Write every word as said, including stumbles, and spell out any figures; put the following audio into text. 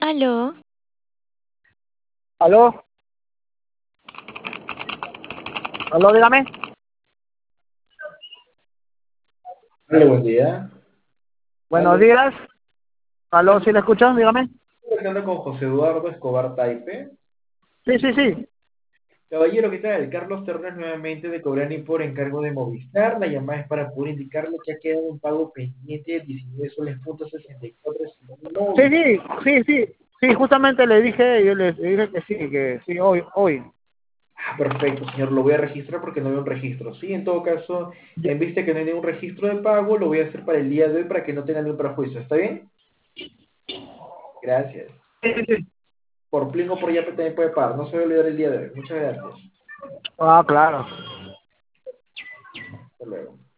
Aló, ¿Aló? ¿Aló, dígame? Hola, buen día. Buenos Aló, días. ¿Aló, sí le escuchan? Dígame. estoy hablando con José Eduardo Escobar Taipe. Sí, sí, sí. Caballero, ¿qué tal? Carlos Ternas nuevamente de Cobrani por encargo de Movistar. La llamada es para poder indicarle que ha quedado un pago pendiente de diecinueve soles punto sesenta y cuatro sin un Sí, móvil. sí, sí, sí. Sí, justamente le dije, yo le, le dije que sí, que sí, hoy, hoy. Ah, perfecto, señor. Lo voy a registrar porque no veo un registro. Sí, en todo caso, Ya. en vista que no hay ningún registro de pago, lo voy a hacer para el día de hoy para que no tenga ningún perjuicio. ¿Está bien? Gracias. Sí, sí, sí. Por Plingo por Yape también puede pagar. No se va a olvidar el día de hoy. Muchas gracias. Ah, claro. Hasta luego.